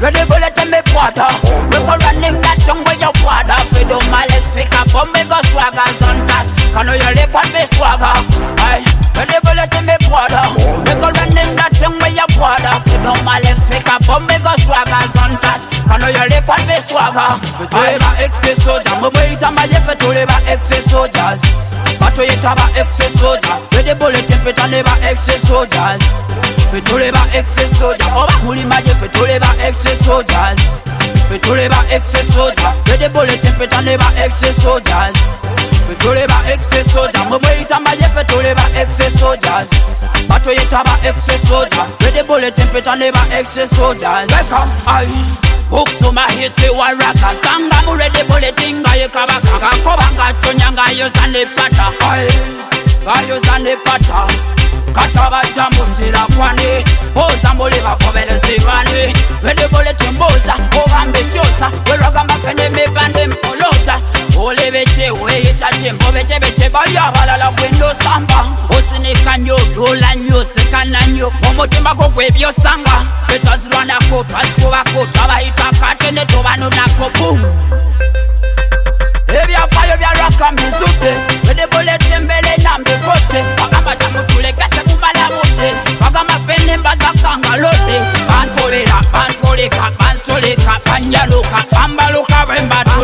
Ready bullet in me water. We go running that tongue with your water. We do my legs pick up on me go swaggers untouched. Can you lick what me swagger? Aye. Ready bullet in me water. We go running that tongue with your water. We do my legs pick up on me go swaggers untouched. Can you lick what me swagger? We do it by excess soldier. Me wait on my life to live by excess soldiers. But we hit about excess soldier. Ready bullet in it and live by excess soldiers. We do live by excess soldier. Over holy magic. We do live by excess soldiers. We do live by excess soldier. Ready bullet in it and live by excess soldiers. We do live by excess soldier. Me wait on my life to live by excess soldiers. But we hit about excess soldier. Ready bullet in it and live by excess soldiers. Welcome, aye. Books to my history, one raka sanga mu ready bulleting ga yekabaka ga kobanga chonyanga yosane pata ai ga yosane pata kataba jambo mjira kwani boza mbole bakobele zivani ready bulleting boza obambe chosa weragamba fende mebande mpolota olebeche weita chembo beche beche baya balala kwendo samba osinika nyo dola nyo sekana nyo omutima go gwebyo sanga betazirwana ko pasikuba ko tabayita katene tobano nako boom ebya fayo bya raka mizube bede bullet mbele nambe kote bakamba